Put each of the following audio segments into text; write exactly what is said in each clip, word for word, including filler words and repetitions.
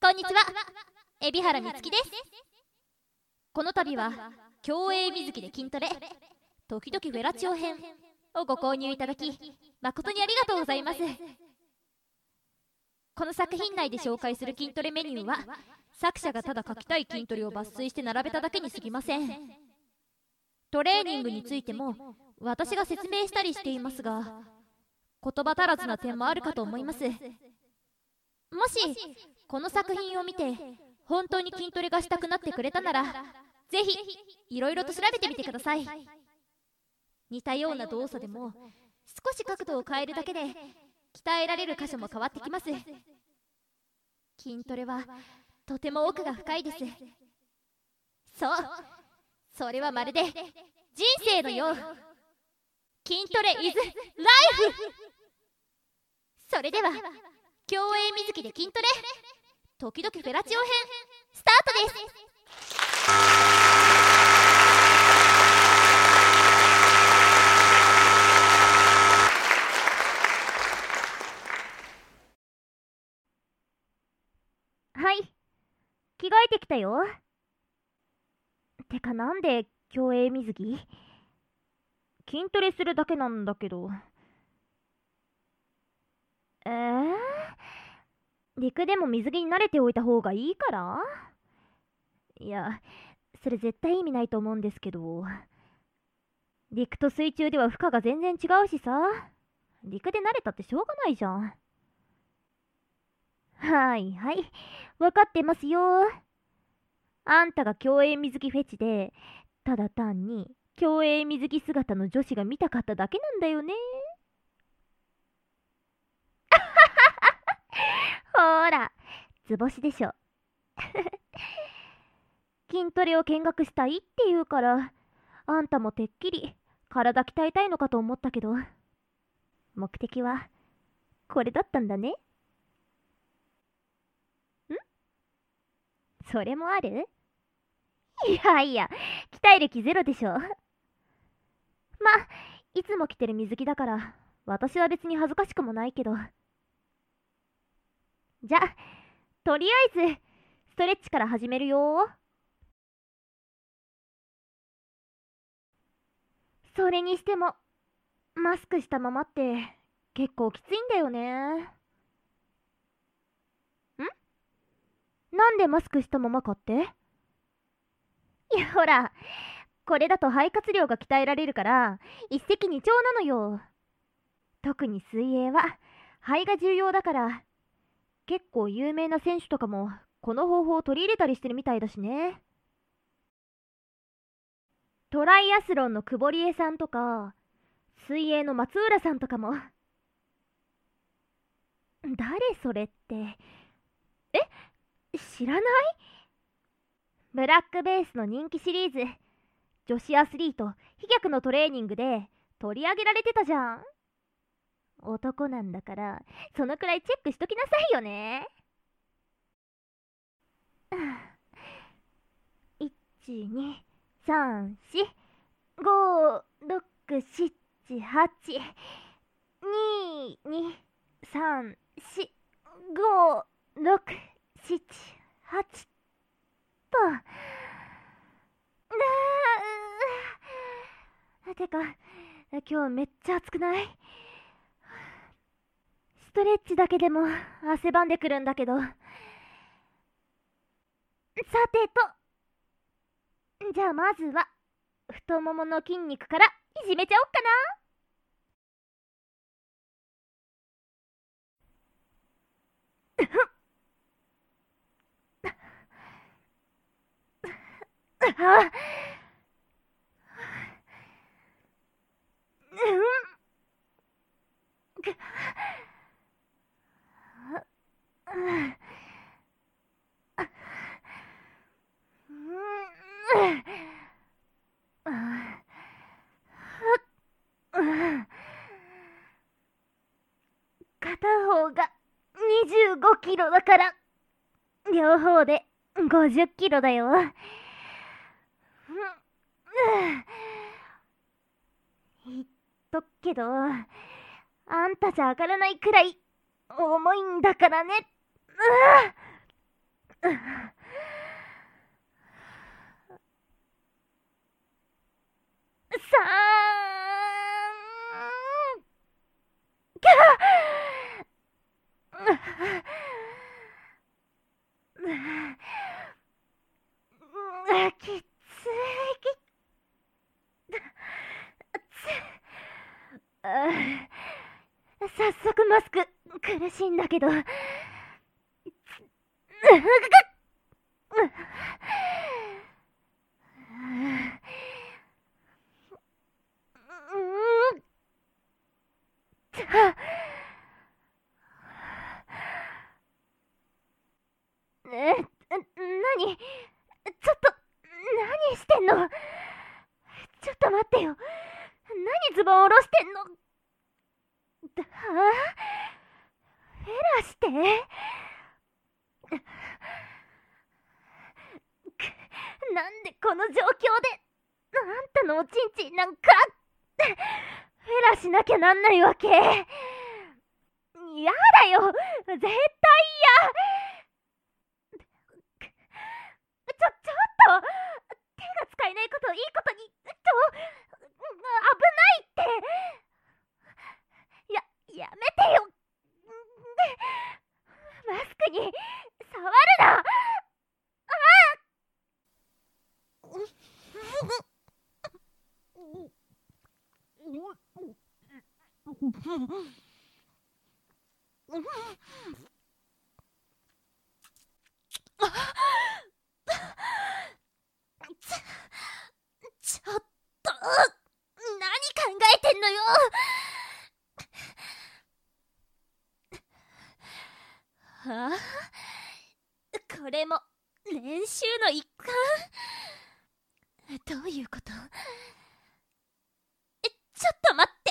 こんにちは、海老原美月です。この度は競泳水着で筋トレ時々フェラチオ編をご購入いただき誠にありがとうございます。この作品内で紹介する筋トレメニューは作者がただ書きたい筋トレを抜粋して並べただけに過ぎません。トレーニングについても私が説明したりしていますが、言葉足らずな点もあるかと思います。もしこの作品を見て本当に筋トレがしたくなってくれたなら、ぜひいろいろと調べてみてください。似たような動作でも少し角度を変えるだけで鍛えられる箇所も変わってきます。筋トレはとても奥が深いです。そう、それはまるで人生のよう。筋トレ is life。 それでは競泳水着で筋トレ時々フェラチオ編スタートです。はい、着替えてきたよ。てかなんで競泳水着？筋トレするだけなんだけど。えー、陸でも水着に慣れておいた方がいいから？いや、それ絶対意味ないと思うんですけど。陸と水中では負荷が全然違うしさ。陸で慣れたってしょうがないじゃん。はいはい、分かってますよ。あんたが競泳水着フェチで、ただ単に競泳水着姿の女子が見たかっただけなんだよね。ほーら、図星でしょ。筋トレを見学したいって言うから、あんたもてっきり体鍛えたいのかと思ったけど、目的はこれだったんだね。ん？それもある？いやいや、鍛え歴ゼロでしょ。ま、いつも着てる水着だから私は別に恥ずかしくもないけど。じゃ、とりあえずストレッチから始めるよ。それにしてもマスクしたままって結構きついんだよね。ん？なんでマスクしたままかって？いやほら、これだと肺活量が鍛えられるから一石二鳥なのよ。特に水泳は肺が重要だから、結構有名な選手とかもこの方法を取り入れたりしてるみたいだしね。トライアスロンの久保理恵さんとか水泳の松浦さんとかも。誰それって？え、知らない？ブラックベースの人気シリーズ、女子アスリート飛脚のトレーニングで取り上げられてたじゃん。男なんだからそのくらいチェックしときなさいよね。いち、に、さん、し、ご、ろく、しち、はち、に、に、さん、し、ご、ろく、しち、はちと。あーてか、今日めっちゃ暑くない？ストレッチだけでも汗ばんでくるんだけど。さてと、じゃあまずは太ももの筋肉からいじめちゃおっかな。あ、片方がにじゅうごキロだから両方でごじゅっキロだよ。言っとくけど、あんたじゃ上がらないくらい重いんだからね。 きつい。早速マスク苦しいんだけど。え、なに？ちょっと、何してんの？ちょっと待ってよ。何ズボン下ろしてんの？だ、フェラしてく、なんでこの状況で、あんたのおちんちんなんか、フェラしなきゃなんないわけ？やだよ！絶対嫌！ちょ、ちょっと手が使えないことをいいことに、ちょ、危ないって。や、やめてよ。マスクに触るな。あちょっと、何考えてんのよ。はあ、これも練習の一環？どういうこと？え、ちょっと待って。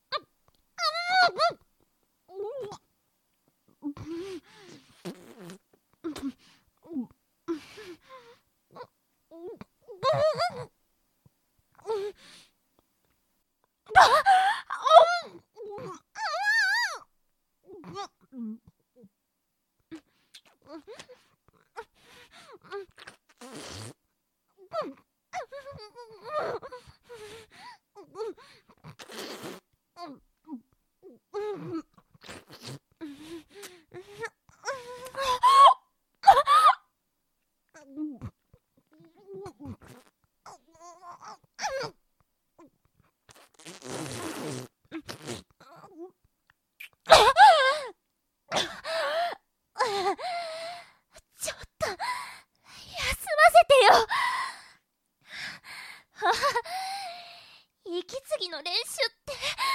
ちょっと休ませてよ。はは、息継ぎの練習って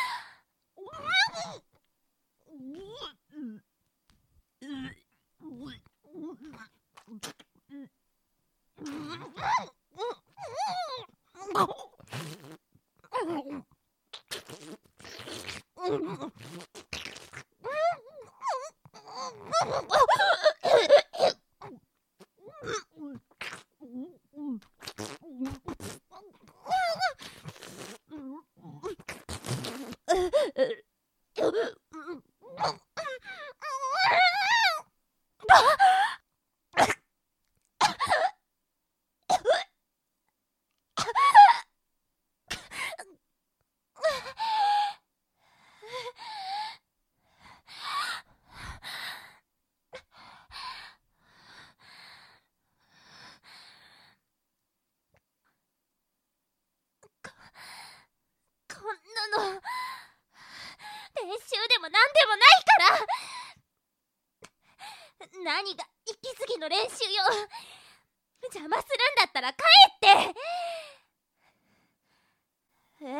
こんなの練習でもなんでもないから。何が息継ぎの練習よ。邪魔するんだったら帰って。え？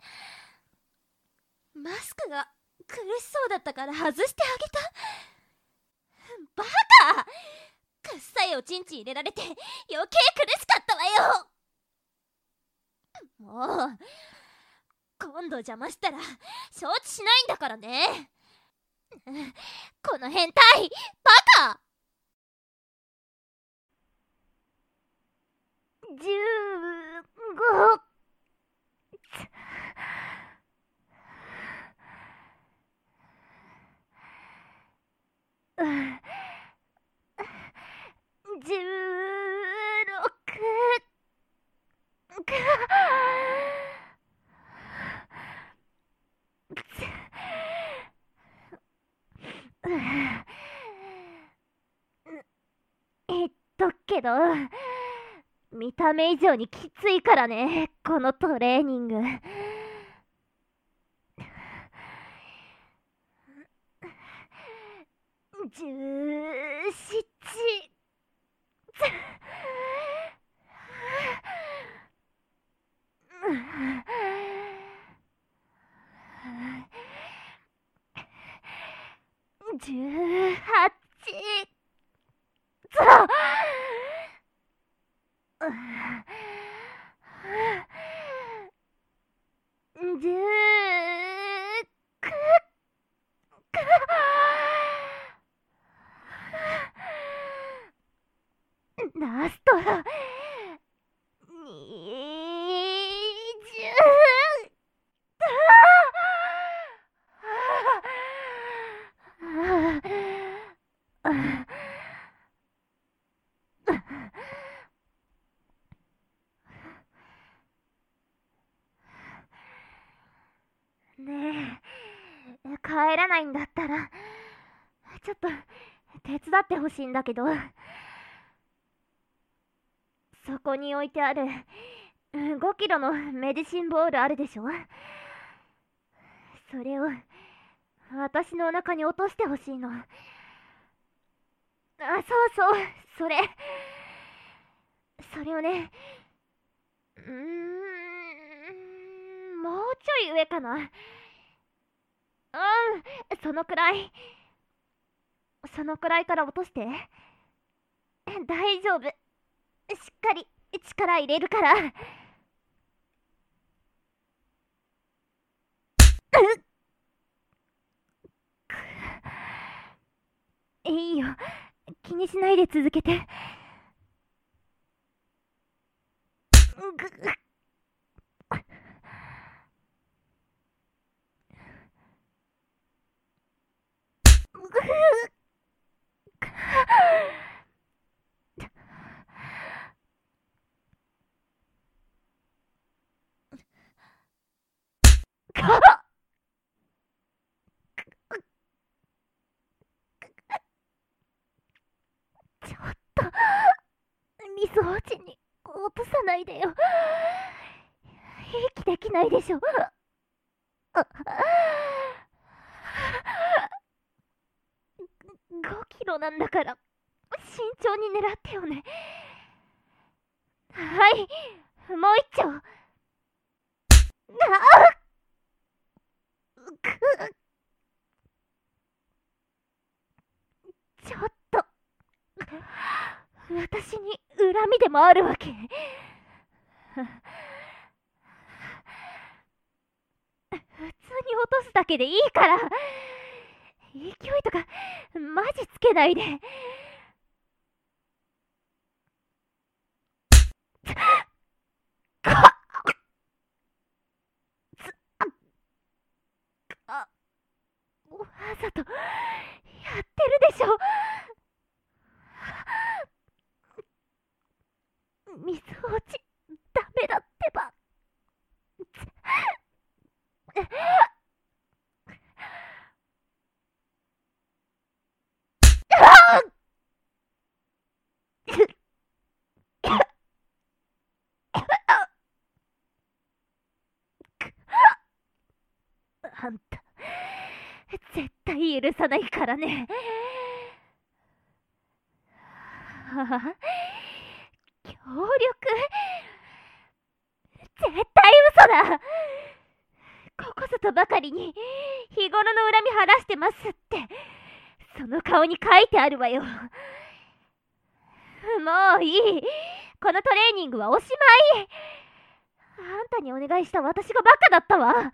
マスクが苦しそうだったから外してあげた。バカ！くっさいおちんち入れられて余計苦しかったわよ。もう今度邪魔したら承知しないんだからね。この変態バカ。じゅうご。 けど、見た目以上にきついからね、このトレーニング。じゅう、しち、じゅうはち、じゅうく、ラストにじゅう、ねえ、帰らないんだったらちょっと手伝ってほしいんだけど。そこに置いてあるごキロのメディシンボールあるでしょ。それを私のお腹に落としてほしいの。あ、そうそう、それそれをね、うーん、もうちょい上かな。うん、そのくらいそのくらいから落として。大丈夫、しっかり力入れるから。いいよ、気にしないで続けて。ぐっちょっとみそ落ちに落とさないでよ。息できないでしょ。ごキロなんだから慎重に狙ってよね。はい、もう一丁。あっ、ちょっと私に恨みでもあるわけ？普通に落とすだけでいいから、勢いとかマジつけないで。あ、わざとやってるでしょ。水落ちダメだってば。あんた絶対許さないからね。はあ、協力？絶対嘘だ。ここぞとばかりに日頃の恨み晴らしてますってその顔に書いてあるわよ。もういい、このトレーニングはおしまい。あんたにお願いした私がバカだったわ。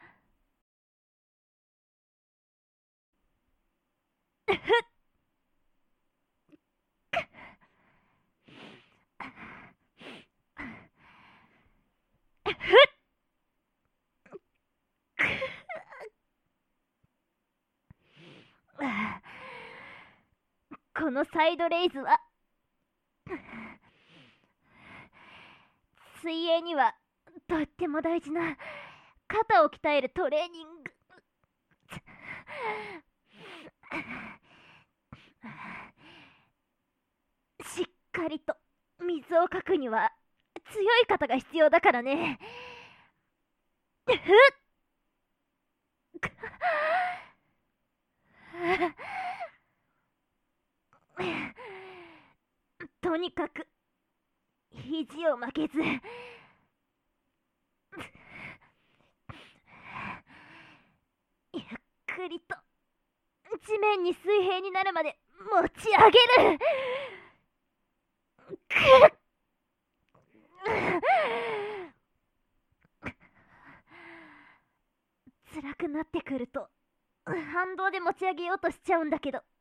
このサイドレイズは水泳にはとっても大事な肩を鍛えるトレーニング。しっかりと水をかくには強い肩が必要だからね。ふっとにかく肘を曲げずゆっくりと地面に水平になるまで持ち上げる。くっ辛くなってくると反動で持ち上げようとしちゃうんだけど、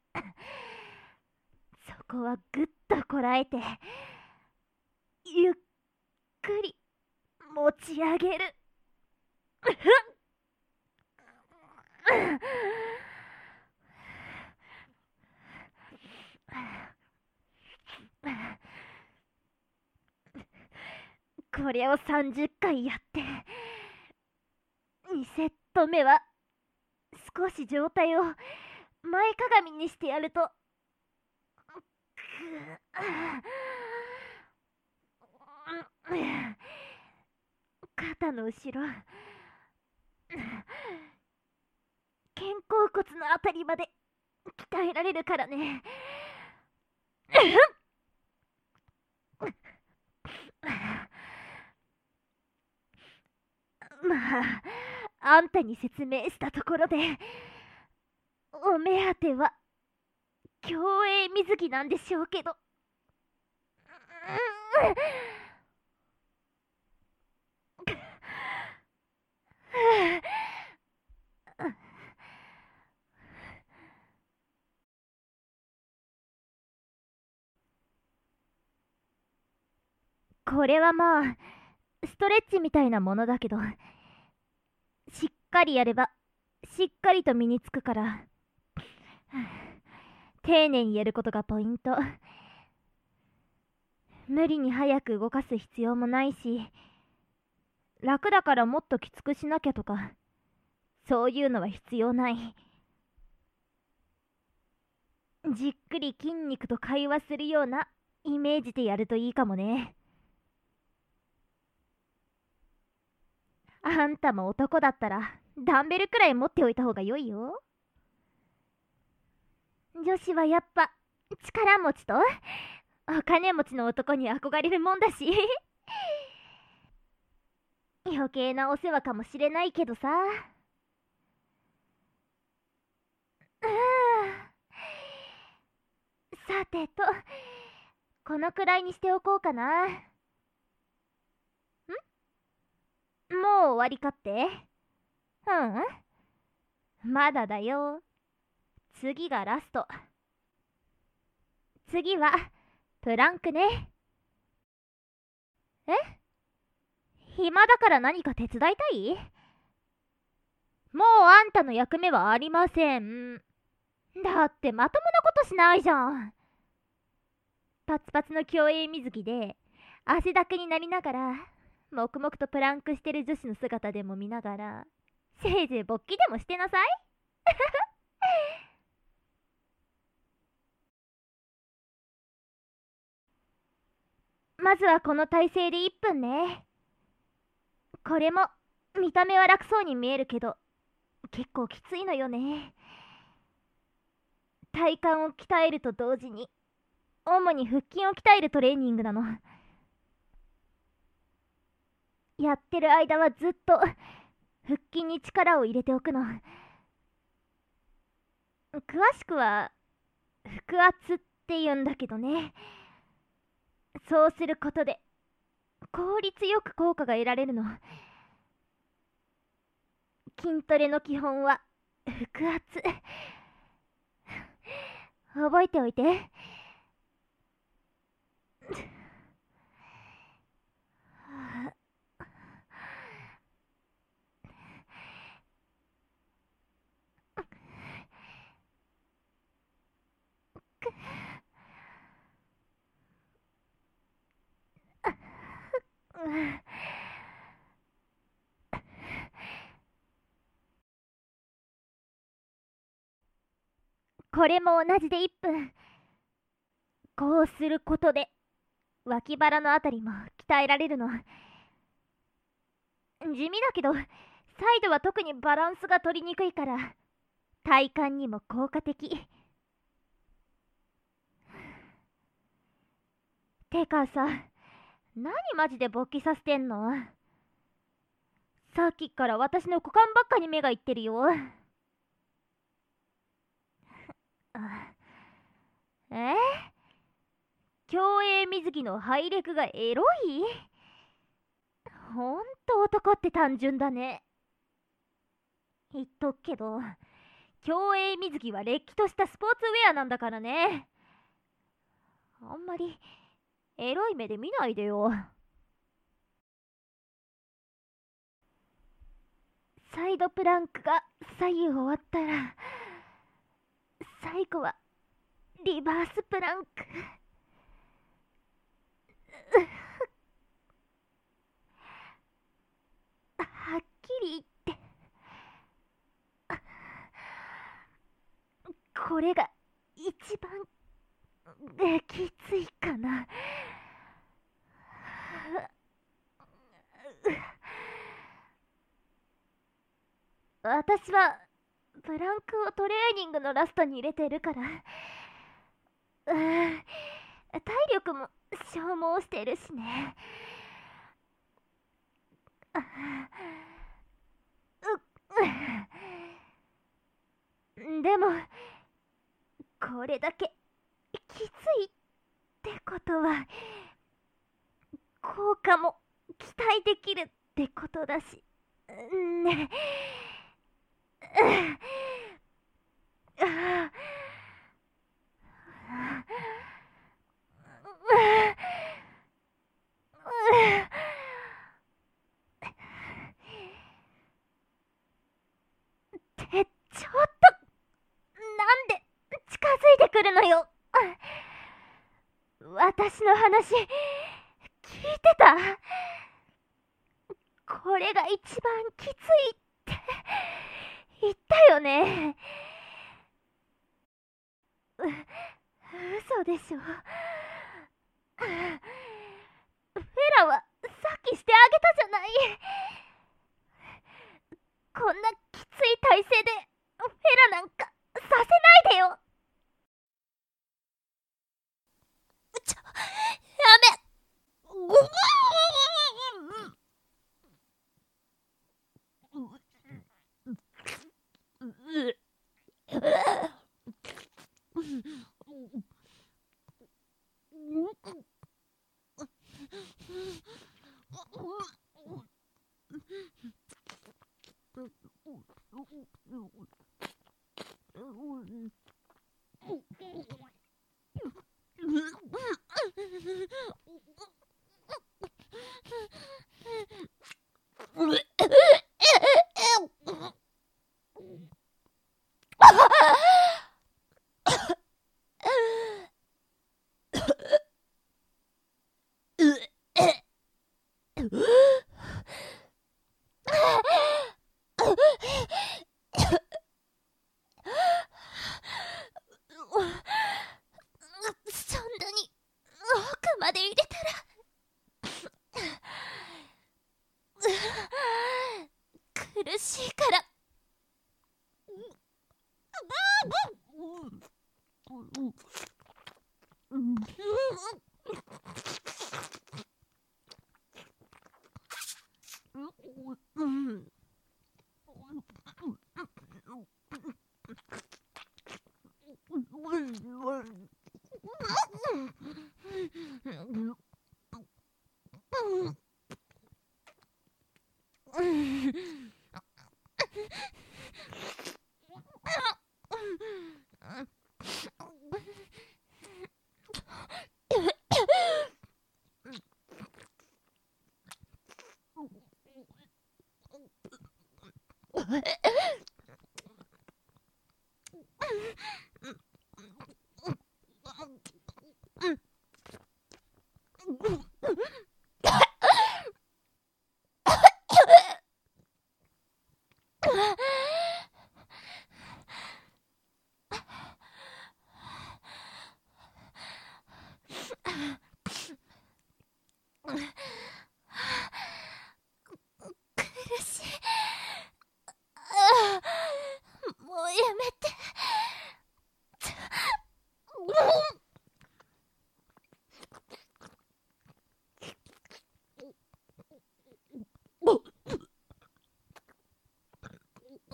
そこはぐっとこらえてゆっくり持ち上げる。これをさんじゅっかいやってにセット目は少し状態を前かがみにしてやると、肩の後ろ、肩甲骨のあたりまで鍛えられるからね。まああんたに説明したところでお目当ては競泳水着なんでしょうけど、これはまあストレッチみたいなものだけど、しっかりやればしっかりと身につくから、丁寧にやることがポイント。無理に早く動かす必要もないし、楽だからもっときつくしなきゃとかそういうのは必要ない。じっくり筋肉と会話するようなイメージでやるといいかもね。あんたも男だったらダンベルくらい持っておいた方が良いよ。女子はやっぱ力持ちとお金持ちの男に憧れるもんだし余計なお世話かもしれないけどさ。さてと、このくらいにしておこうかな。ん？もう終わりかって？うん、まだだよ。次がラスト。次はプランクね。え？暇だから何か手伝いたい？もうあんたの役目はありません。だってまともなことしないじゃん。パツパツの競泳水着で汗だくになりながら黙々とプランクしてる女子の姿でも見ながら、せいぜい勃起でもしてなさい。まずはこの体勢でいっぷんね。これも見た目は楽そうに見えるけど結構きついのよね。体幹を鍛えると同時に主に腹筋を鍛えるトレーニングなの。やってる間はずっと腹筋に力を入れておくの。詳しくは腹圧って言うんだけどね。そうすることで効率よく効果が得られるの。筋トレの基本は腹圧。覚えておいて。これも同じでいっぷん。こうすることで脇腹のあたりも鍛えられるの。地味だけどサイドは特にバランスが取りにくいから体幹にも効果的。てかさ、何マジで勃起させてんの？さっきから私の股間ばっかに目がいってるよ。えー、競泳水着のハイレクがエロい？ほんと男って単純だね。言っとくけど、競泳水着はれっきとしたスポーツウェアなんだからね。あんまりエロい目で見ないでよ。サイドプランクが左右終わったら、最後はリバースプランク。はっきり言ってこれが一番きついかな。私はブランクをトレーニングのラストに入れてるから、うーん、体力も消耗してるしね。うでもこれだけきついってことは効果も期待できるってことだしね。ってちょっとなんで近づいてくるのよ。私の話聞いてた？これが一番きついって言ったよね。う嘘でしょ。フェラはさっきしてあげたじゃない。こんなきつい体勢でフェラなんかさせないでよ。ちょ、やめ。ごめん。そんなに奥まで入れたら苦しいから。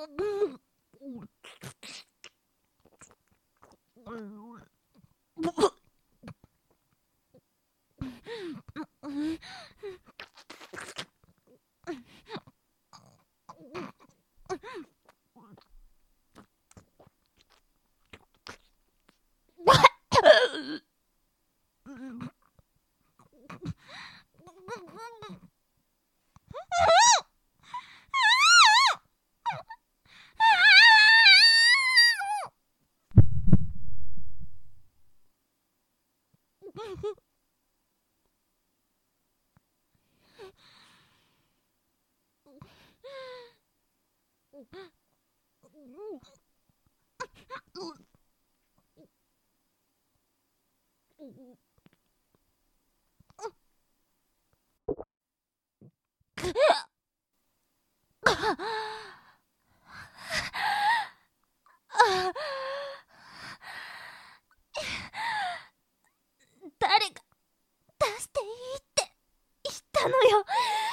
誰か出していいって言ったのよ。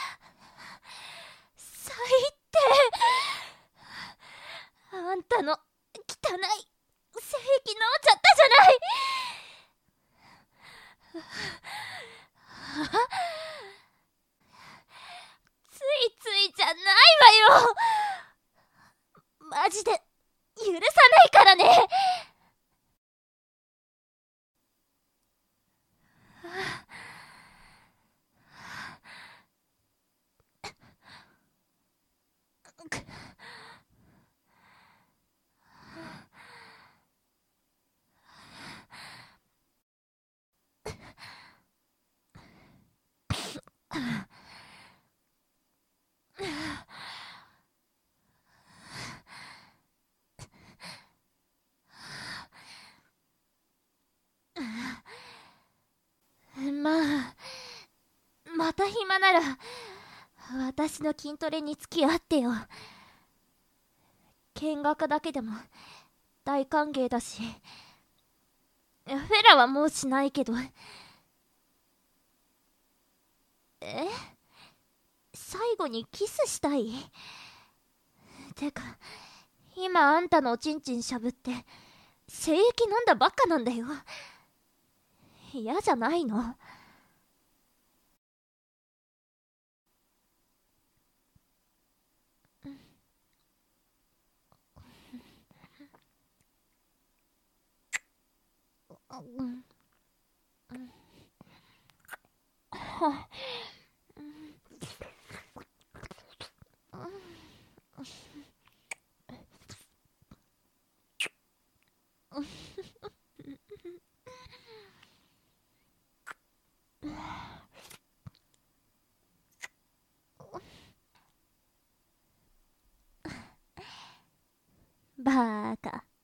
最低。あんたの汚い性癖治っちゃったじゃない。ついついじゃないわよ。マジで許さないからね。まあ、また暇なら私の筋トレに付き合ってよ。見学だけでも大歓迎だし、フェラはもうしないけど。え？最後にキスしたい？てか今あんたのおちんちんしゃぶって精液飲んだばっかなんだよ。嫌じゃないの？うん、はバーカ。